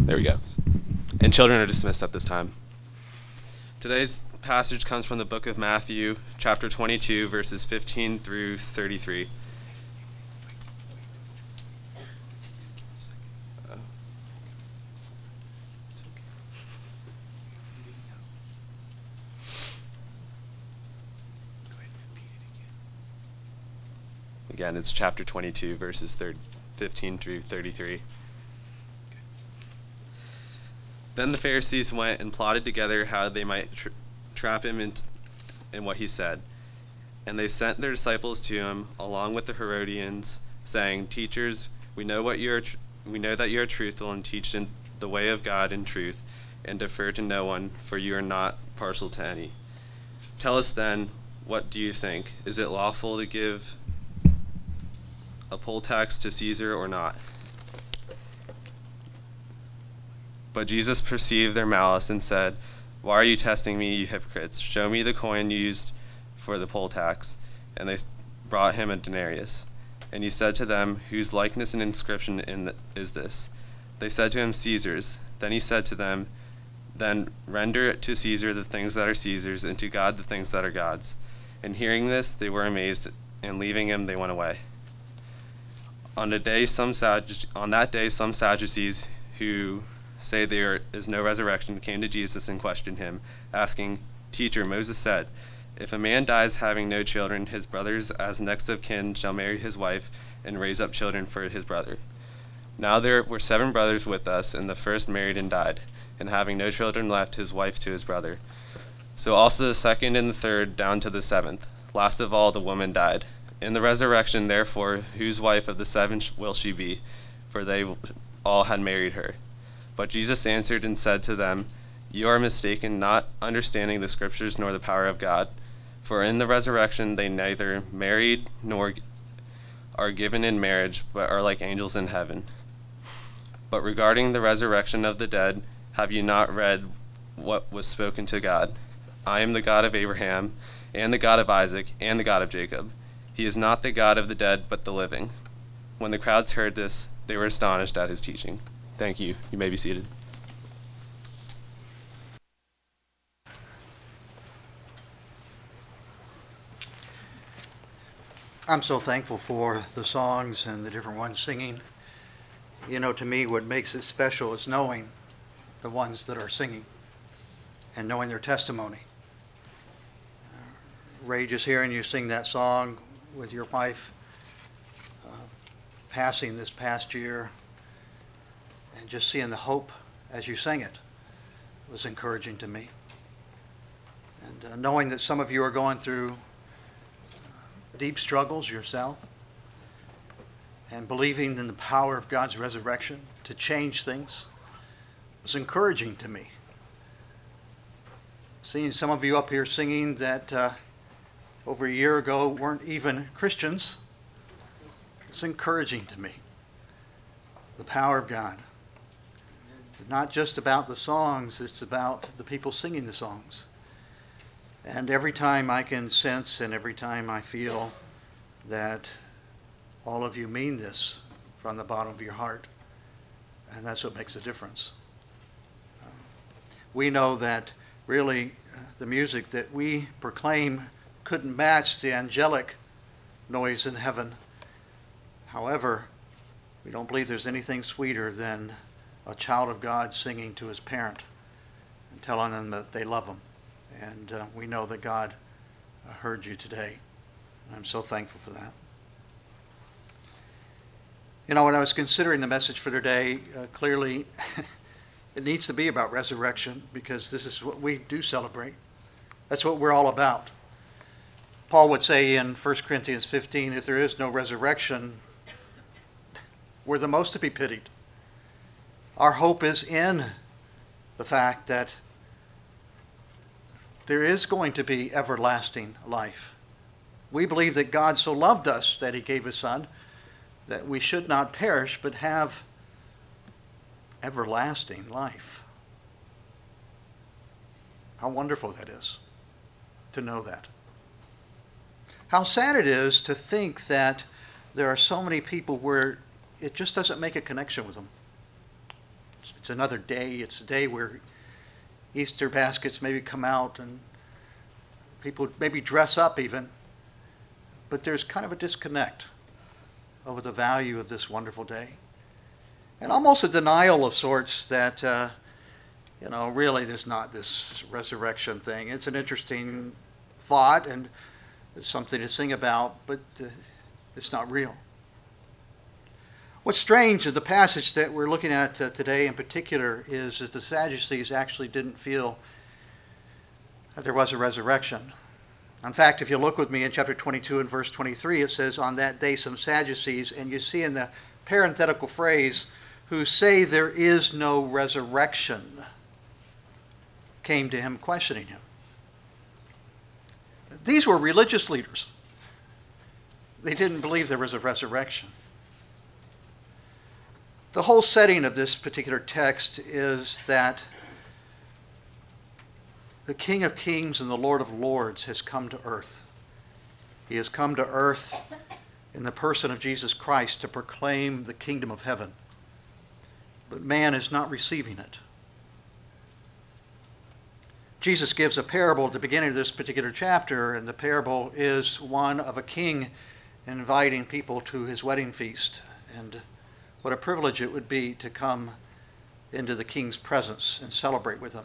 There we go. And children are dismissed at this time. Today's passage comes from the book of Matthew, chapter 22, verses 15 through 33. Again, it's chapter 22, verses 15 through 33. Then the Pharisees went and plotted together how they might trap him in what he said. And they sent their disciples to him, along with the Herodians, saying, "Teachers, we know that you are truthful and teach in the way of God in truth, and defer to no one, for you are not partial to any. Tell us then, what do you think? Is it lawful to give a poll tax to Caesar or not?" But Jesus perceived their malice and said, "Why are you testing me, you hypocrites? Show me the coin used for the poll tax." And they brought him a denarius. And he said to them, "Whose likeness and inscription is this?" They said to him, "Caesar's." Then he said to them, "Then render to Caesar the things that are Caesar's, and to God the things that are God's." And hearing this, they were amazed, and leaving him, they went away. On that day, some Sadducees who say there is no resurrection came to Jesus and questioned him, asking, "Teacher, Moses said, if a man dies having no children, his brothers as next of kin shall marry his wife and raise up children for his brother. Now there were 7 brothers with us, and the first married and died, and having no children left his wife to his brother. So also the second and the third, down to the 7th. Last of all, the woman died. In the resurrection, therefore, whose wife of the 7 will she be? For they all had married her." But Jesus answered and said to them, "You are mistaken, not understanding the Scriptures nor the power of God. For in the resurrection they neither married nor are given in marriage, but are like angels in heaven. But regarding the resurrection of the dead, have you not read what was spoken to God? I am the God of Abraham, and the God of Isaac, and the God of Jacob. He is not the God of the dead, but the living." When the crowds heard this, they were astonished at his teaching. Thank you. You may be seated. I'm so thankful for the songs and the different ones singing. You know, to me, what makes it special is knowing the ones that are singing and knowing their testimony. Ray, just hearing you sing that song with your wife passing this past year, and just seeing the hope as you sang it was encouraging to me. And knowing that some of you are going through deep struggles yourself, and believing in the power of God's resurrection to change things was encouraging to me. Seeing some of you up here singing that over a year ago weren't even Christians, it's encouraging to me. The power of God. It's not just about the songs, it's about the people singing the songs. And every time I can sense and every time I feel that all of you mean this from the bottom of your heart, and that's what makes a difference. We know that really the music that we proclaim couldn't match the angelic noise in heaven. However, we don't believe there's anything sweeter than a child of God singing to his parent and telling them that they love him. And we know that God heard you today. I'm so thankful for that. You know, when I was considering the message for today, clearly it needs to be about resurrection, because this is what we do celebrate. That's what we're all about. Paul would say in 1 Corinthians 15, if there is no resurrection, we're the most to be pitied. Our hope is in the fact that there is going to be everlasting life. We believe that God so loved us that he gave his Son, that we should not perish but have everlasting life. How wonderful that is to know that. How sad it is to think that there are so many people where it just doesn't make a connection with them. It's another day. It's a day where Easter baskets maybe come out and people maybe dress up even. But there's kind of a disconnect over the value of this wonderful day. And almost a denial of sorts that, really there's not this resurrection thing. It's an interesting thought and it's something to sing about, but it's not real. What's strange in the passage that we're looking at today in particular is that the Sadducees actually didn't feel that there was a resurrection. In fact, if you look with me in chapter 22 and verse 23, it says, on that day some Sadducees, and you see in the parenthetical phrase, who say there is no resurrection, came to him questioning him. These were religious leaders. They didn't believe there was a resurrection. The whole setting of this particular text is that the King of Kings and the Lord of Lords has come to earth. He has come to earth in the person of Jesus Christ to proclaim the kingdom of heaven. But man is not receiving it. Jesus gives a parable at the beginning of this particular chapter, and the parable is one of a king inviting people to his wedding feast. And what a privilege it would be to come into the king's presence and celebrate with him.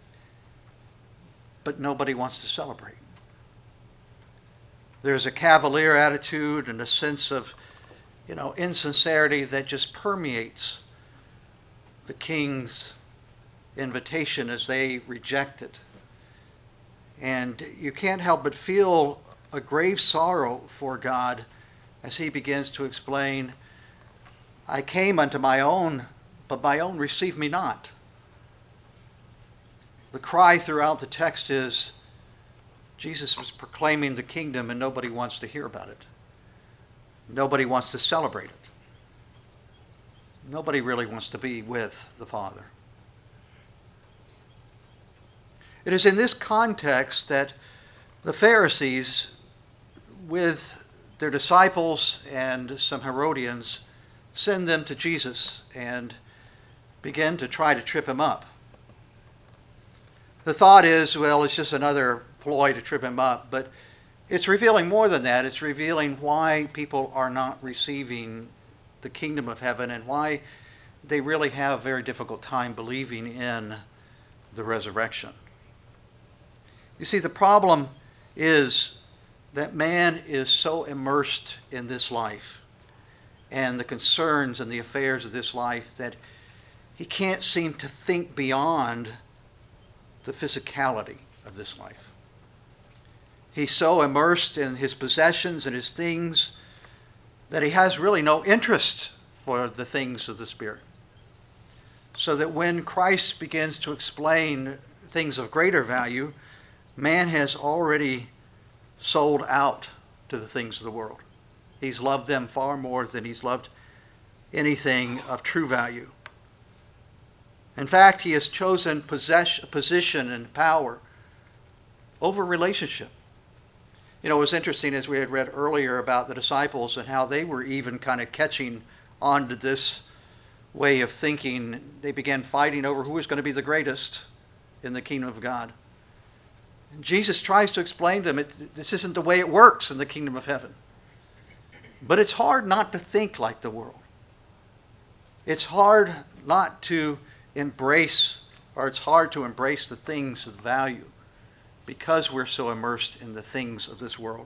But nobody wants to celebrate. There's a cavalier attitude and a sense of, insincerity that just permeates the king's invitation as they reject it. And you can't help but feel a grave sorrow for God as he begins to explain, I came unto my own, but my own receive me not. The cry throughout the text is, Jesus was proclaiming the kingdom and nobody wants to hear about it. Nobody wants to celebrate it. Nobody really wants to be with the Father. It is in this context that the Pharisees, with their disciples and some Herodians, send them to Jesus and begin to try to trip him up. The thought is, it's just another ploy to trip him up, but it's revealing more than that. It's revealing why people are not receiving the kingdom of heaven and why they really have a very difficult time believing in the resurrection. You see, the problem is that man is so immersed in this life and the concerns and the affairs of this life that he can't seem to think beyond the physicality of this life. He's so immersed in his possessions and his things that he has really no interest for the things of the Spirit. So that when Christ begins to explain things of greater value, man has already sold out to the things of the world. He's loved them far more than he's loved anything of true value. In fact, he has chosen position and power over relationship. It was interesting as we had read earlier about the disciples and how they were even kind of catching on to this way of thinking. They began fighting over who was going to be the greatest in the kingdom of God. And Jesus tries to explain to them, this isn't the way it works in the kingdom of heaven. But it's hard not to think like the world. It's hard not to embrace, or it's hard to embrace the things of value because we're so immersed in the things of this world.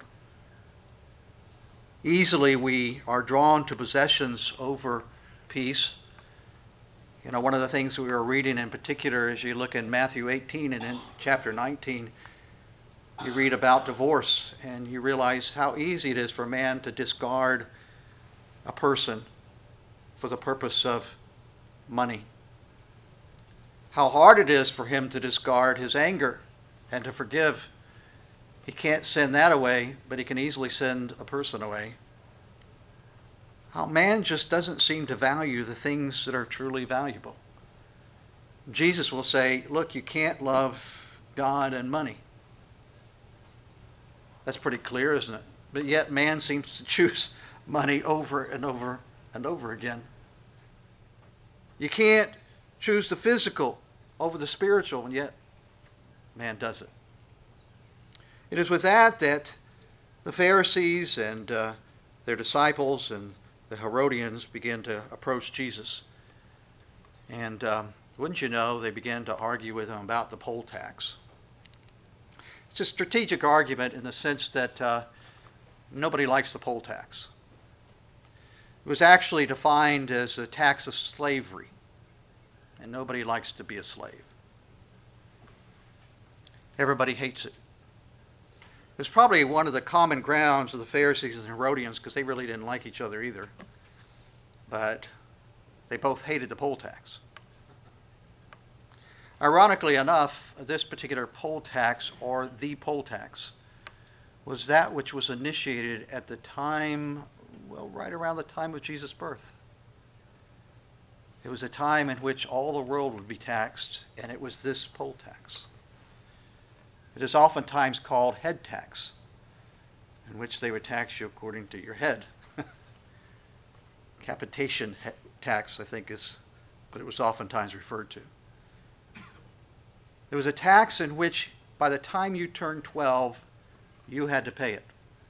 Easily we are drawn to possessions over peace. One of the things we were reading in particular as you look in Matthew 18 and in chapter 19, you read about divorce and you realize how easy it is for man to discard a person for the purpose of money. How hard it is for him to discard his anger and to forgive. He can't send that away, but he can easily send a person away. How man just doesn't seem to value the things that are truly valuable. Jesus will say, look, you can't love God and money. That's pretty clear, isn't it? But yet man seems to choose money over and over and over again. You can't choose the physical over the spiritual, and yet man does it. It is with that the Pharisees and their disciples and the Herodians began to approach Jesus. And wouldn't you know, they began to argue with him about the poll tax. It's a strategic argument in the sense that nobody likes the poll tax. It was actually defined as a tax of slavery, and nobody likes to be a slave. Everybody hates it. It was probably one of the common grounds of the Pharisees and Herodians because they really didn't like each other either. But they both hated the poll tax. Ironically enough, this particular poll tax, or the poll tax, was that which was initiated at the time, well, right around the time of Jesus' birth. It was a time in which all the world would be taxed, and it was this poll tax. It is oftentimes called head tax, in which they would tax you according to your head. Capitation tax, I think, is what it was oftentimes referred to. It was a tax in which, by the time you turned 12, you had to pay it.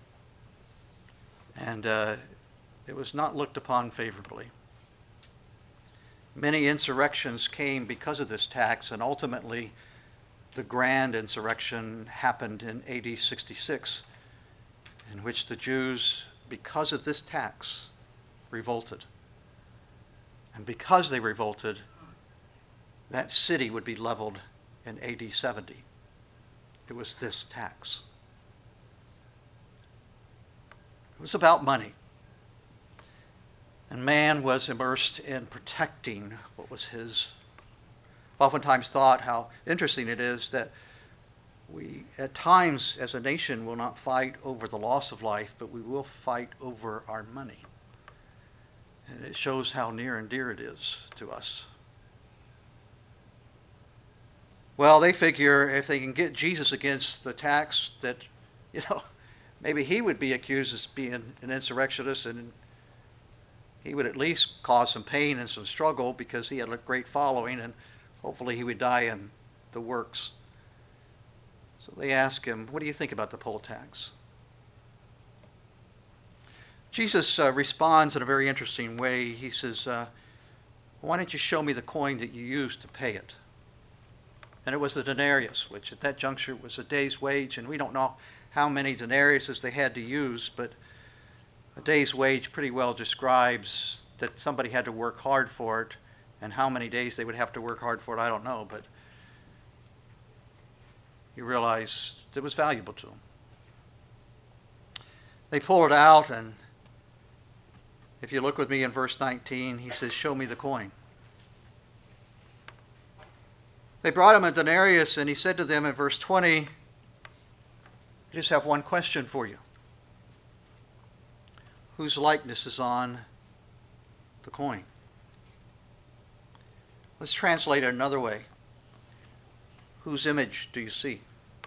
And it was not looked upon favorably. Many insurrections came because of this tax, and ultimately, the grand insurrection happened in AD 66, in which the Jews, because of this tax, revolted. And because they revolted, that city would be leveled in AD 70. It was this tax. It was about money. And man was immersed in protecting what was his. I've oftentimes thought how interesting it is that we, at times as a nation, will not fight over the loss of life, but we will fight over our money. And it shows how near and dear it is to us. Well, they figure if they can get Jesus against the tax, that, maybe he would be accused as being an insurrectionist, and he would at least cause some pain and some struggle because he had a great following, and hopefully he would die in the works. So they ask him, what do you think about the poll tax? Jesus responds in a very interesting way. He says, why don't you show me the coin that you used to pay it? And it was the denarius, which at that juncture was a day's wage, and we don't know how many denariuses they had to use, but a day's wage pretty well describes that somebody had to work hard for it, and how many days they would have to work hard for it, I don't know, but you realize it was valuable to them. They pull it out, and if you look with me in verse 19, he says, show me the coin. They brought him a denarius, and he said to them in verse 20, I just have one question for you. Whose likeness is on the coin? Let's translate it another way. Whose image do you see?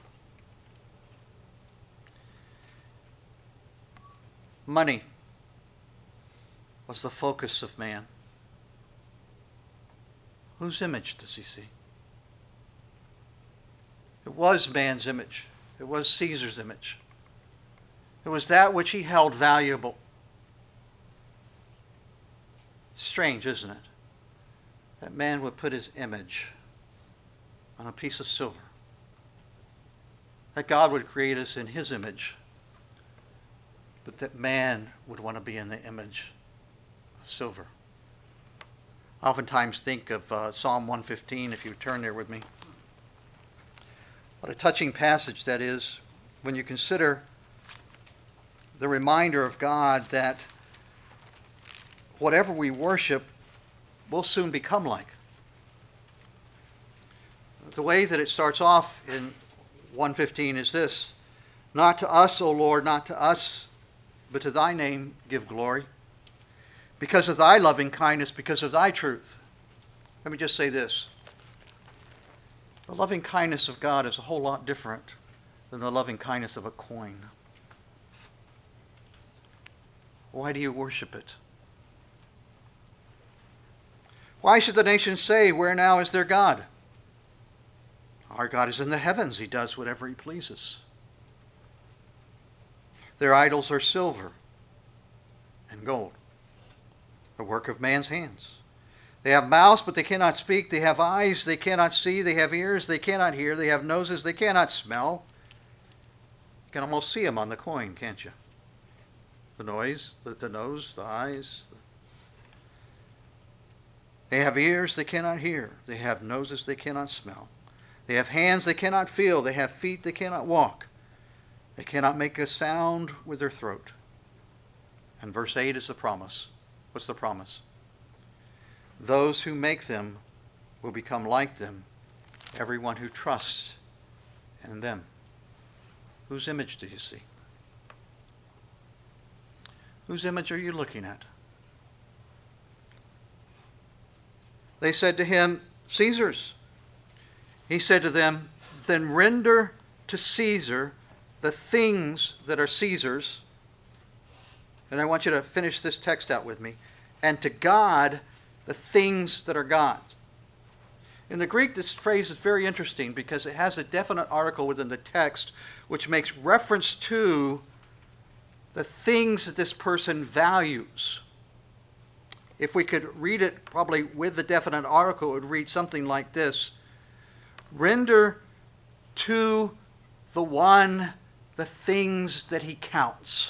Money was the focus of man. Whose image does he see? It was man's image. It was Caesar's image. It was that which he held valuable. Strange, isn't it? That man would put his image on a piece of silver. That God would create us in his image, but that man would want to be in the image of silver. I oftentimes think of Psalm 115, if you would turn there with me. What a touching passage that is when you consider the reminder of God that whatever we worship will soon become like. The way that it starts off in 115 is this: not to us, O Lord, not to us, but to thy name give glory, because of thy loving kindness, because of thy truth. Let me just say this. The loving kindness of God is a whole lot different than the loving kindness of a coin. Why do you worship it? Why should the nations say, where now is their God? Our God is in the heavens. He does whatever he pleases. Their idols are silver and gold, the work of man's hands. They have mouths, but they cannot speak. They have eyes, they cannot see. They have ears, they cannot hear. They have noses, they cannot smell. You can almost see them on the coin, can't you? The nose, the eyes. They have ears, they cannot hear. They have noses, they cannot smell. They have hands, they cannot feel. They have feet, they cannot walk. They cannot make a sound with their throat. And verse 8 is the promise. What's the promise? Those who make them will become like them, everyone who trusts in them. Whose image do you see? Whose image are you looking at? They said to him, Caesar's. He said to them, then render to Caesar the things that are Caesar's. And I want you to finish this text out with me. And to God, the things that are God's. In the Greek, this phrase is very interesting because it has a definite article within the text which makes reference to the things that this person values. If we could read it probably with the definite article, it would read something like this. Render to the one the things that he counts.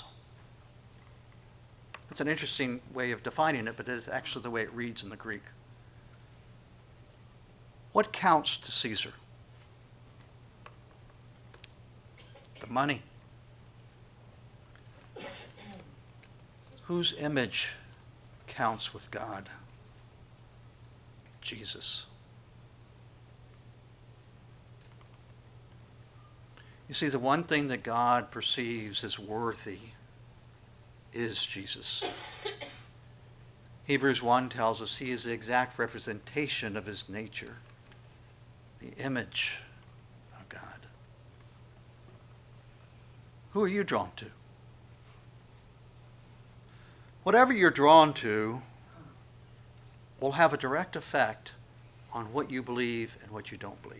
It's an interesting way of defining it, but it is actually the way it reads in the Greek. What counts to Caesar? The money. Whose image counts with God? Jesus. You see, the one thing that God perceives as worthy is Jesus. Hebrews 1 tells us he is the exact representation of his nature, the image of God. Who are you drawn to? Whatever you're drawn to will have a direct effect on what you believe and what you don't believe.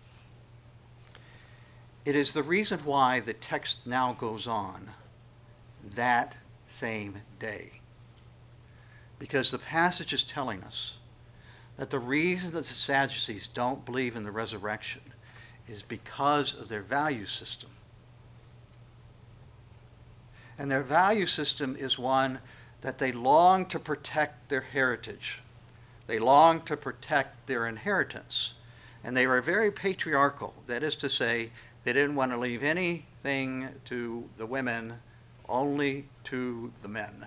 It is the reason why the text now goes on that same day. Because the passage is telling us that the reason that the Sadducees don't believe in the resurrection is because of their value system. And their value system is one that they long to protect their heritage. They long to protect their inheritance. And they were very patriarchal. That is to say, they didn't want to leave anything to the women, only to the men.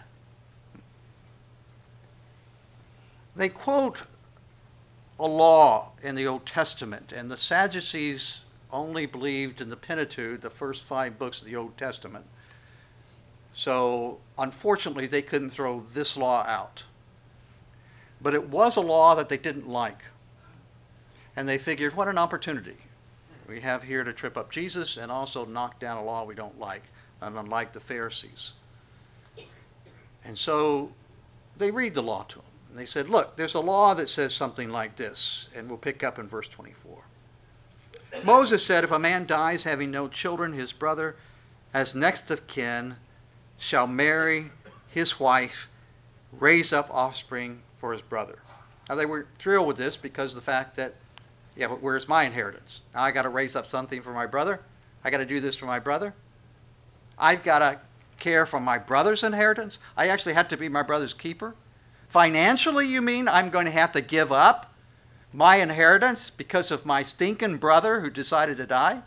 They quote a law in the Old Testament, and the Sadducees only believed in the Pentateuch, the first 5 books of the Old Testament. So, unfortunately, they couldn't throw this law out. But it was a law that they didn't like. And they figured, what an opportunity we have here to trip up Jesus and also knock down a law we don't like, and unlike the Pharisees. And so they read the law to him. And they said, look, there's a law that says something like this, and we'll pick up in verse 24. Moses said, if a man dies having no children, his brother, as next of kin, shall marry his wife, raise up offspring for his brother. Now they were thrilled with this because of the fact that, yeah, but where's my inheritance? Now I got to raise up something for my brother. I got to do this for my brother. I've got to care for my brother's inheritance. I actually have to be my brother's keeper. Financially, you mean I'm going to have to give up my inheritance because of my stinking brother who decided to die?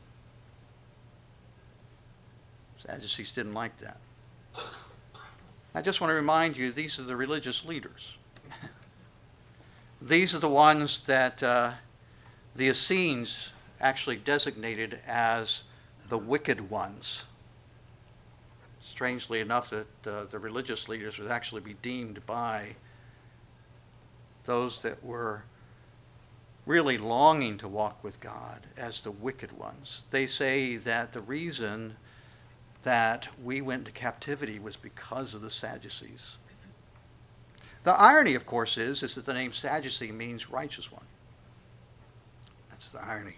Sadducees didn't like that. I just want to remind you, these are the religious leaders. These are the ones that the Essenes actually designated as the wicked ones. Strangely enough, that the religious leaders would actually be deemed by those that were really longing to walk with God as the wicked ones. They say that the reason that we went into captivity was because of the Sadducees. The irony, of course, is that the name Sadducee means righteous one. That's the irony.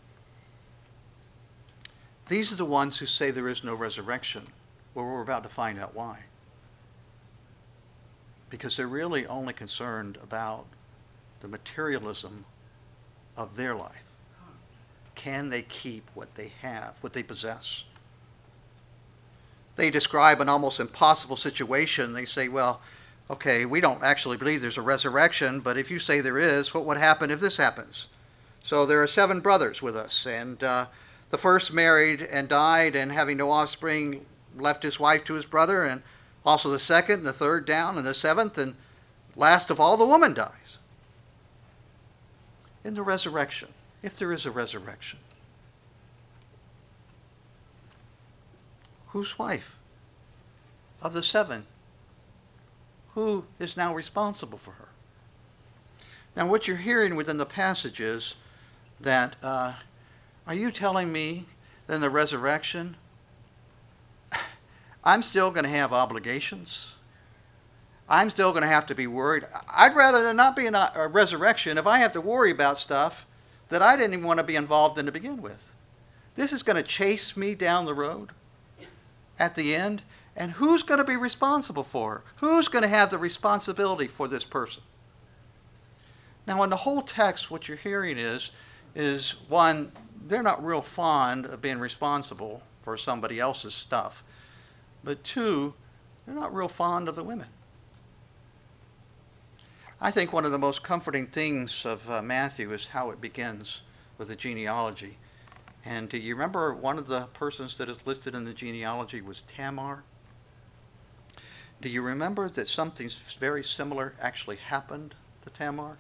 These are the ones who say there is no resurrection. Well, we're about to find out why. Because they're really only concerned about the materialism of their life. Can they keep what they have, what they possess? They describe an almost impossible situation. They say, well, okay, we don't actually believe there's a resurrection, but if you say there is, what would happen if this happens? So there are 7 brothers with us, and the first married and died, and having no offspring, left his wife to his brother, and also the second, and the third down, and the 7th, and last of all, the woman dies. In the resurrection, if there is a resurrection, whose wife of the 7? Who is now responsible for her? Now, what you're hearing within the passage is that, are you telling me that in the resurrection, I'm still going to have obligations? I'm still going to have to be worried? I'd rather there not be a resurrection if I have to worry about stuff that I didn't even want to be involved in to begin with. This is going to chase me down the road at the end, and who's going to be responsible for her? Who's going to have the responsibility for this person? Now, in the whole text, what you're hearing is one, they're not real fond of being responsible for somebody else's stuff. But 2, they're not real fond of the women. I think one of the most comforting things of Matthew is how it begins with the genealogy. And do you remember one of the persons that is listed in the genealogy was Tamar? Do you remember that something very similar actually happened to Tamar?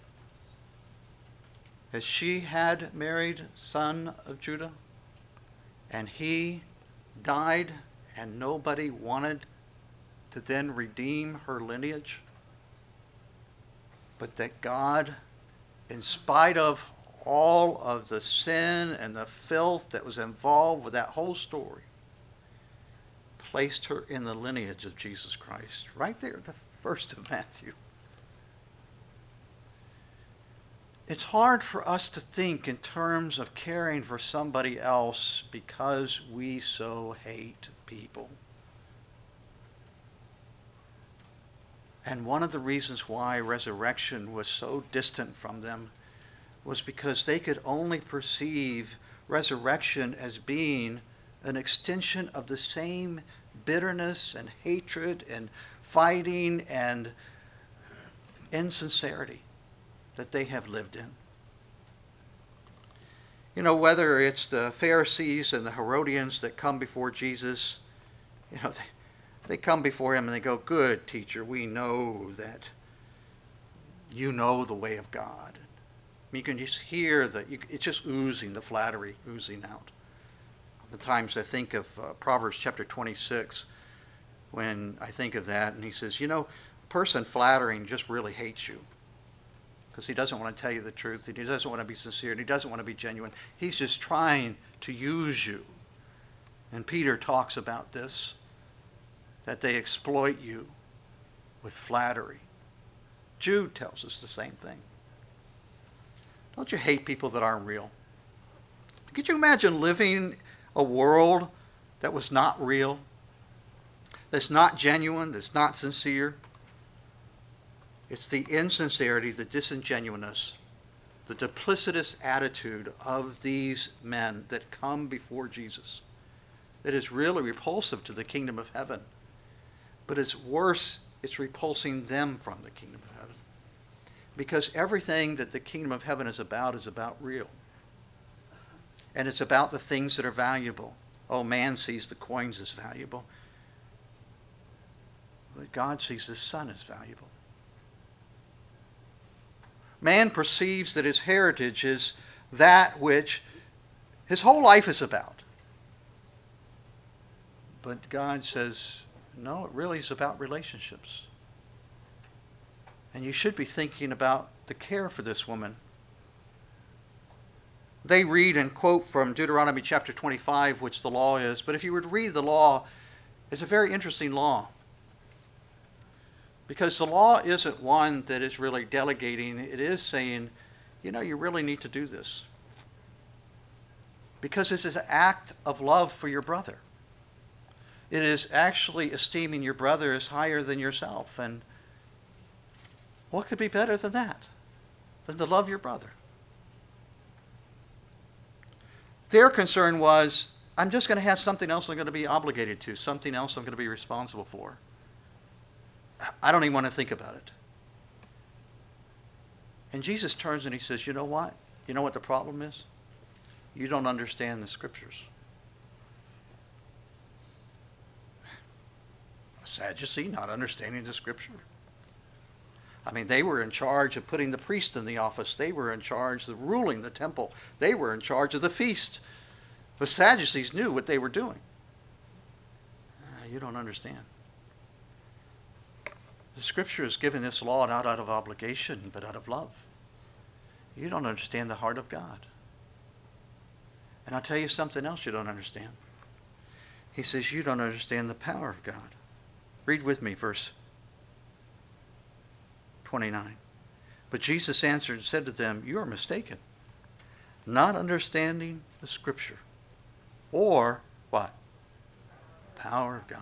As she had married son of Judah, and he died, and nobody wanted to then redeem her lineage, but that God, in spite of all of the sin and the filth that was involved with that whole story, placed her in the lineage of Jesus Christ. Right there, the first of Matthew. It's hard for us to think in terms of caring for somebody else because we so hate people. And one of the reasons why resurrection was so distant from them was because they could only perceive resurrection as being an extension of the same bitterness and hatred and fighting and insincerity that they have lived in. You know, whether it's the Pharisees and the Herodians that come before Jesus, you know, they come before him and they go, "Good teacher, we know that you know the way of God." You can just hear it's just oozing, the flattery oozing out. The times I think of Proverbs chapter 26, when I think of that, and he says, you know, a person flattering just really hates you because he doesn't want to tell you the truth, he doesn't want to be sincere, and he doesn't want to be genuine. He's just trying to use you. And Peter talks about this, that they exploit you with flattery. Jude tells us the same thing. Don't you hate people that aren't real? Could you imagine living a world that was not real, that's not genuine, that's not sincere? It's the insincerity, the disingenuousness, the duplicitous attitude of these men that come before Jesus that is really repulsive to the kingdom of heaven. But it's worse, it's repulsing them from the kingdom of heaven. Because everything that the kingdom of heaven is about real. And it's about the things that are valuable. Oh, man sees the coins as valuable. But God sees the Son as valuable. Man perceives that his heritage is that which his whole life is about. But God says, no, it really is about relationships. And you should be thinking about the care for this woman. They read and quote from Deuteronomy chapter 25, which the law is. But if you were to read the law, it's a very interesting law. Because the law isn't one that is really delegating. It is saying, you really need to do this. Because this is an act of love for your brother. It is actually esteeming your brother as higher than yourself. And what could be better than that? Than to love your brother. Their concern was, I'm just going to have something else I'm going to be obligated to, something else I'm going to be responsible for. I don't even want to think about it. And Jesus turns and he says, you know what? You know what the problem is? You don't understand the scriptures. A Sadducee not understanding the scripture. I mean, they were in charge of putting the priest in the office. They were in charge of ruling the temple. They were in charge of the feast. The Sadducees knew what they were doing. You don't understand. The scripture is given this law not out of obligation, but out of love. You don't understand the heart of God. And I'll tell you something else you don't understand. He says you don't understand the power of God. Read with me verse 29. But Jesus answered and said to them, you are mistaken, not understanding the scripture. Or what? Power of God.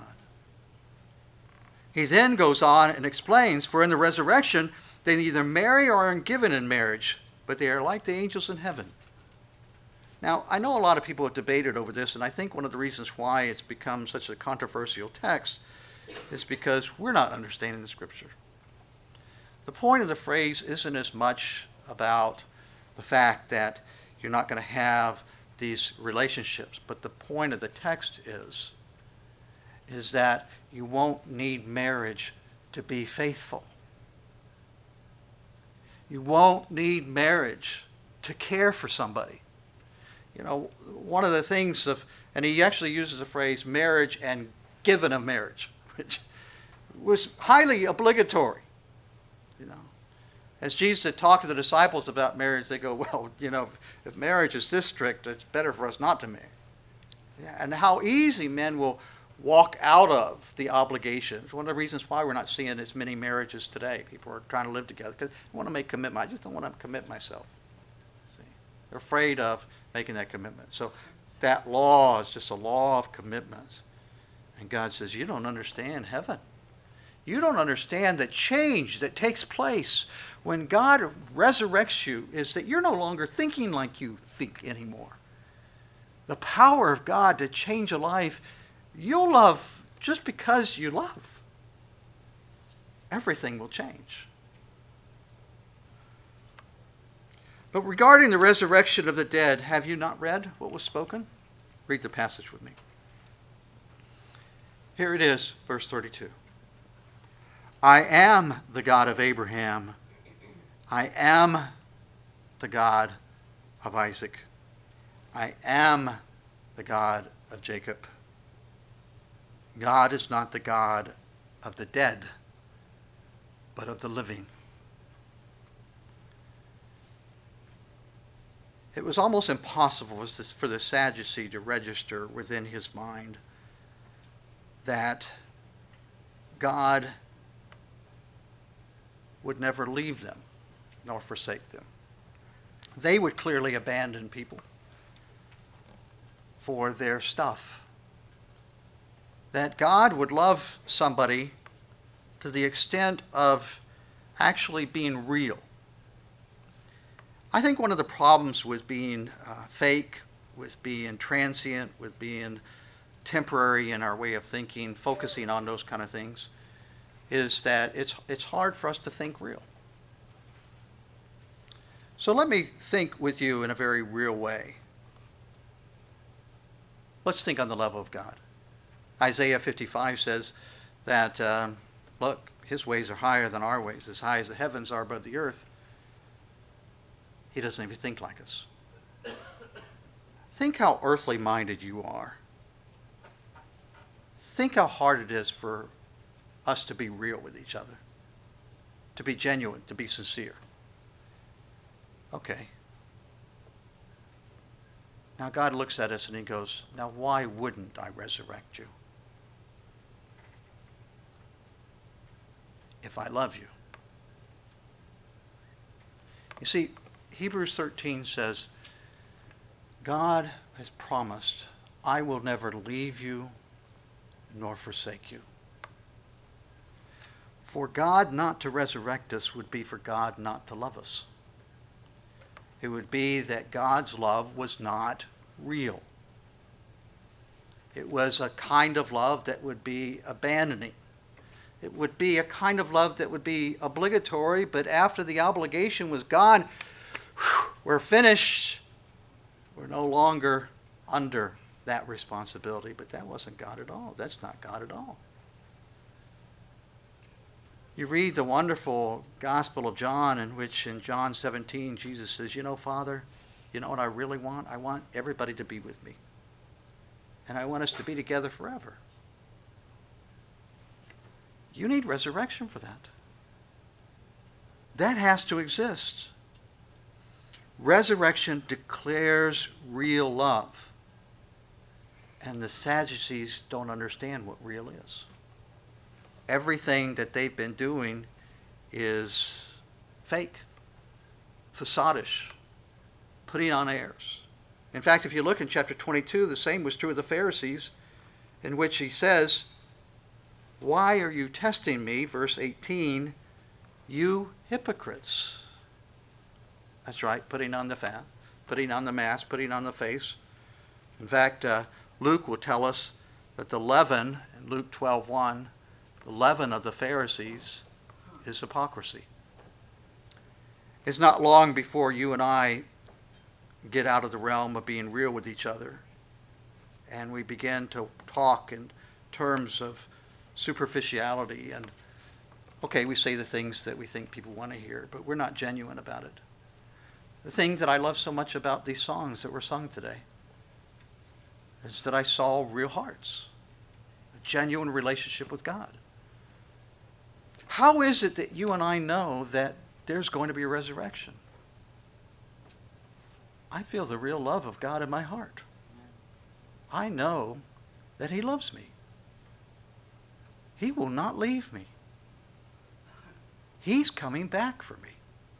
He then goes on and explains, for in the resurrection, they neither marry or are given in marriage, but they are like the angels in heaven. Now, I know a lot of people have debated over this, and I think one of the reasons why it's become such a controversial text is because we're not understanding the scripture. The point of the phrase isn't as much about the fact that you're not going to have these relationships, but the point of the text is that you won't need marriage to be faithful. You won't need marriage to care for somebody. One of the things and he actually uses the phrase marriage and given of marriage, which was highly obligatory. As Jesus had talked to the disciples about marriage, they go, well, if marriage is this strict, it's better for us not to marry. And how easy men will walk out of the obligations. One of the reasons why we're not seeing as many marriages today. People are trying to live together because they want to make commitment. I just don't want to commit myself. See? They're afraid of making that commitment. So that law is just a law of commitment. And God says, you don't understand heaven. You don't understand the change that takes place when God resurrects you is that you're no longer thinking like you think anymore. The power of God to change a life, you'll love just because you love. Everything will change. But regarding the resurrection of the dead, have you not read what was spoken? Read the passage with me. Here it is, verse 32. I am the God of Abraham. I am the God of Isaac. I am the God of Jacob. God is not the God of the dead, but of the living. It was almost impossible for the Sadducee to register within his mind that God would never leave them nor forsake them. They would clearly abandon people for their stuff. That God would love somebody to the extent of actually being real. I think one of the problems with being fake, with being transient, with being temporary in our way of thinking, focusing on those kind of things, is that it's hard for us to think real. So let me think with you in a very real way. Let's think on the level of God. Isaiah 55 says that, look, his ways are higher than our ways, as high as the heavens are above the earth. He doesn't even think like us. Think how earthly minded you are. Think how hard it is for us to be real with each other, to be genuine, to be sincere. Okay. Now God looks at us and he goes, now why wouldn't I resurrect you? if I love you. You see, Hebrews 13 says, God has promised, I will never leave you nor forsake you. For God not to resurrect us would be for God not to love us. It would be that God's love was not real. It was a kind of love that would be abandoning. It would be a kind of love that would be obligatory, but after the obligation was gone, we're finished. We're no longer under that responsibility. But that wasn't God at all. That's not God at all. You read the wonderful Gospel of John, in which in John 17, Jesus says, Father, you know what I really want? I want everybody to be with me. And I want us to be together forever. You need resurrection for that. That has to exist. Resurrection declares real love. And the Sadducees don't understand what real is. Everything that they've been doing is fake, facadish, putting on airs. In fact, if you look in chapter 22, the same was true of the Pharisees, in which he says, why are you testing me, verse 18, you hypocrites? That's right, putting on the fat, putting on the mask, putting on the face. In fact, Luke will tell us that the leaven, in Luke 12:1, the leaven of the Pharisees is hypocrisy. It's not long before you and I get out of the realm of being real with each other and we begin to talk in terms of superficiality and, okay, we say the things that we think people want to hear, but we're not genuine about it. The thing that I love so much about these songs that were sung today is that I saw real hearts, a genuine relationship with God. How is it that you and I know that there's going to be a resurrection? I feel the real love of God in my heart. I know that He loves me. He will not leave me. He's coming back for me.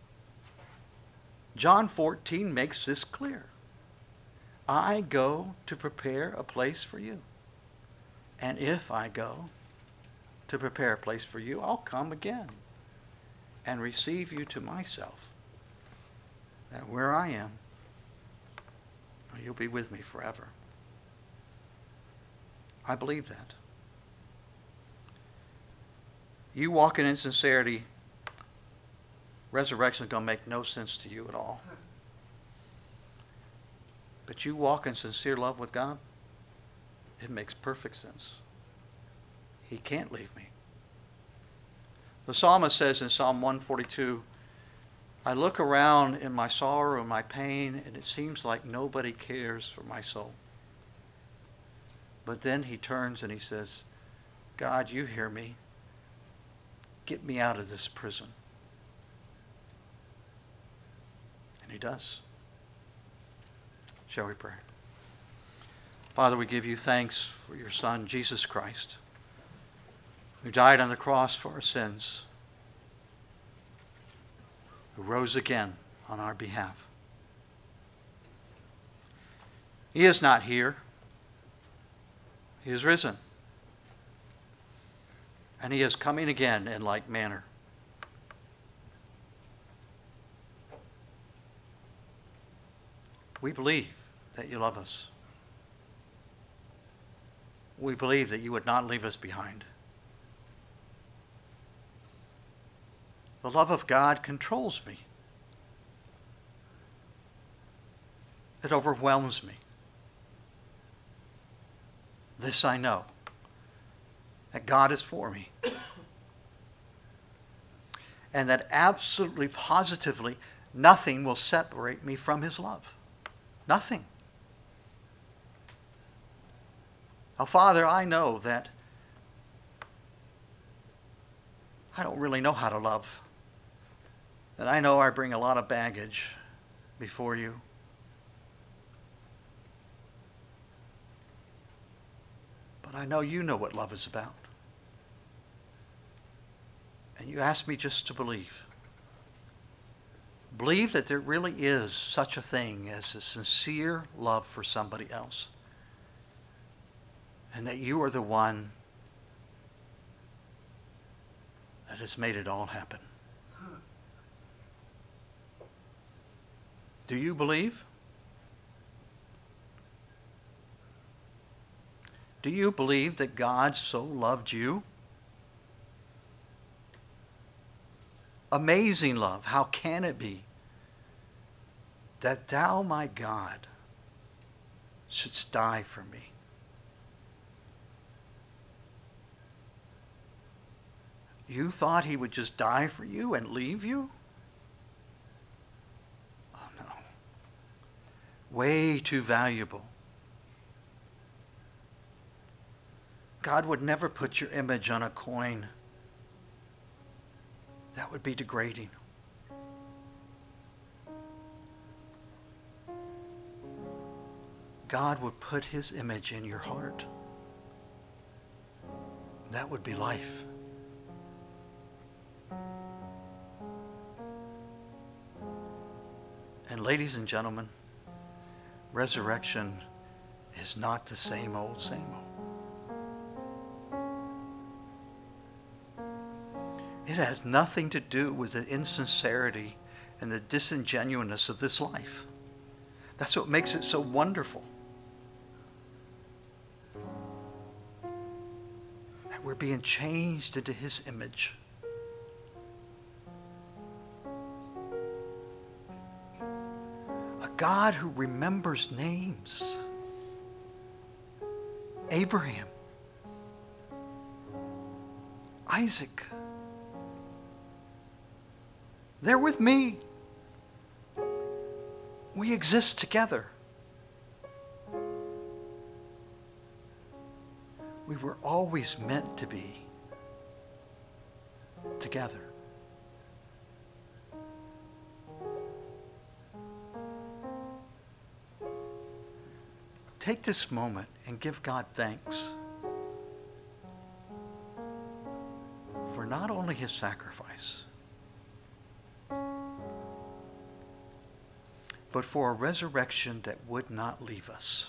John 14 makes this clear. I go to prepare a place for you. And if I go to prepare a place for you, I'll come again and receive you to myself, that where I am, you'll be with me forever. I believe that. You walking in sincerity, resurrection is going to make no sense to you at all. But you walk in sincere love with God, it makes perfect sense. He can't leave me. The psalmist says in Psalm 142, I look around in my sorrow and my pain, and it seems like nobody cares for my soul. But then he turns and he says, God, you hear me. Get me out of this prison. And He does. Shall we pray? Father, we give you thanks for your Son, Jesus Christ, who died on the cross for our sins, who rose again on our behalf. He is not here. He is risen. And He is coming again in like manner. We believe that you love us. We believe that you would not leave us behind. The love of God controls me. It overwhelms me. This I know, that God is for me. And that absolutely, positively, nothing will separate me from His love. Nothing. Now, Father, I know that I don't really know how to love. And I know I bring a lot of baggage before you. But I know you know what love is about. And you ask me just to believe. Believe that there really is such a thing as a sincere love for somebody else. And that you are the one that has made it all happen. Do you believe? Do you believe that God so loved you? Amazing love. How can it be that thou, my God, shouldst die for me? You thought he would just die for you and leave you? Oh no. Way too valuable. God would never put your image on a coin. That would be degrading. God would put his image in your heart. That would be life. And ladies and gentlemen, resurrection is not the same old, same old. It has nothing to do with the insincerity and the disingenuousness of this life. That's what makes it so wonderful. That we're being changed into his image. A God who remembers names. Abraham, Isaac. They're with me. We exist together. We were always meant to be together. Take this moment and give God thanks for not only his sacrifice, but for a resurrection that would not leave us.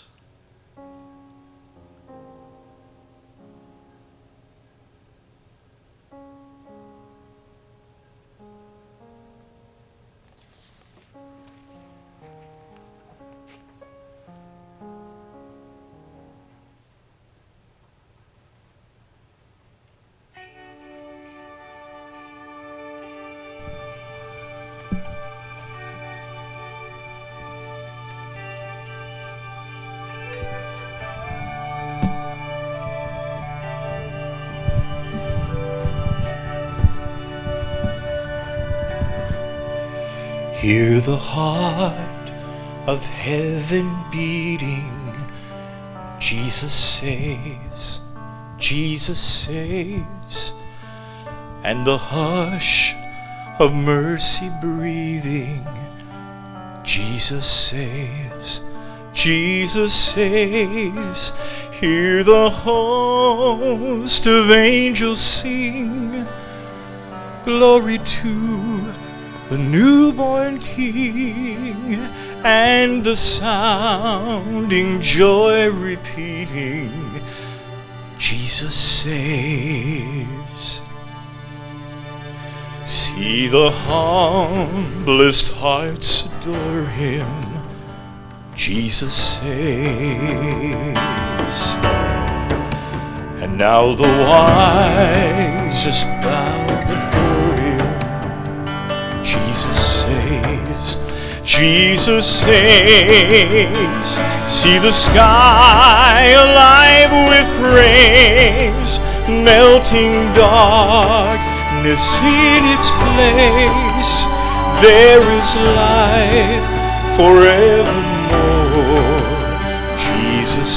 Hear the heart of heaven beating. Jesus saves, Jesus saves. And the hush of mercy breathing. Jesus saves, Jesus saves. Hear the host of angels sing. Glory to the newborn King, and the sounding joy repeating, Jesus saves. See the humblest hearts adore him, Jesus saves. And now the wisest bow before him, Jesus saves, Jesus saves. See the sky alive with praise, melting darkness in its place. There is life forevermore, Jesus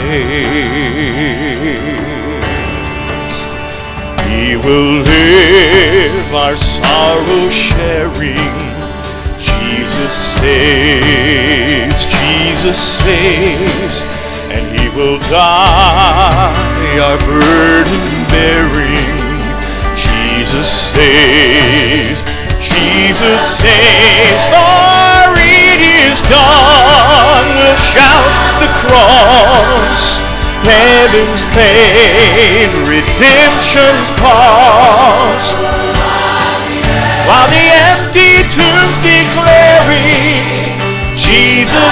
saves. He will live our sorrow sharing, Jesus saves, Jesus saves. And he will die our burden bearing, Jesus saves. Jesus saves, for it is done. We'll shout the cross, heaven's paid, redemption's cost, while the empty tombs declaring Jesus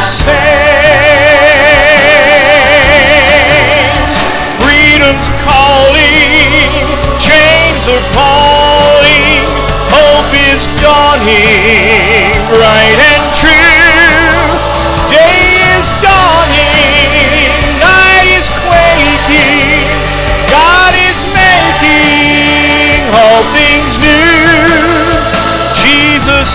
saves. Freedom's calling, chains are falling, hope is dawning, bright and true. Day is dawning, night is quaking, God is making all things new. Jesus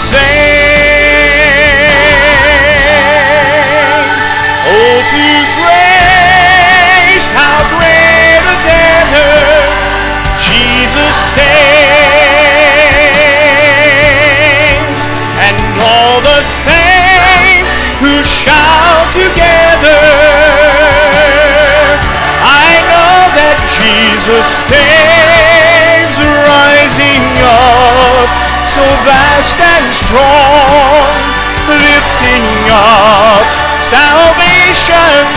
saves. Oh, to grace, how great a debtor Jesus saves, and all the saints who shout together, I know that Jesus saves, rising up, so vast and strong, lifting up salvation's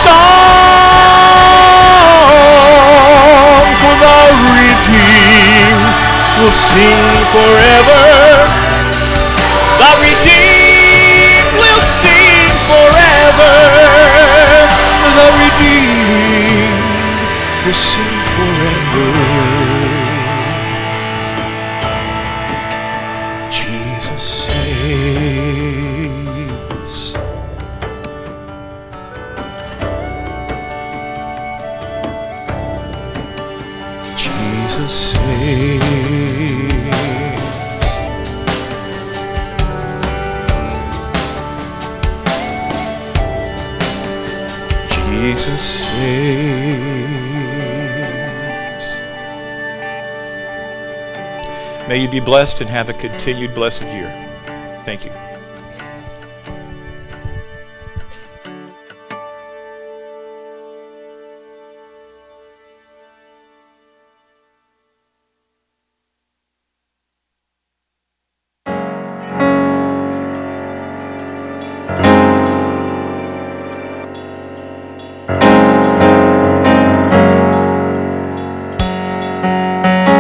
song. For the redeemed will sing forever. The redeemed will sing forever. The redeemed will sing forever. Jesus saves. Jesus saves. Jesus saves. May you be blessed and have a continued blessed year. Thank you.